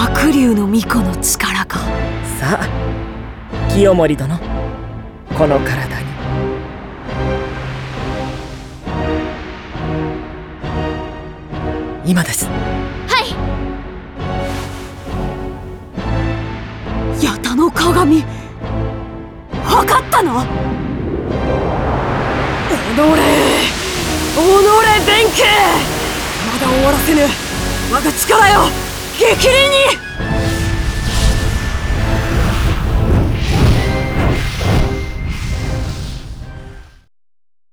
白龍の巫女の力か。 さあ清盛殿、この体に。今です。 はい。八田の鏡、分かったの？弁慶、まだ終わらせぬ我が力よ、激鱗に。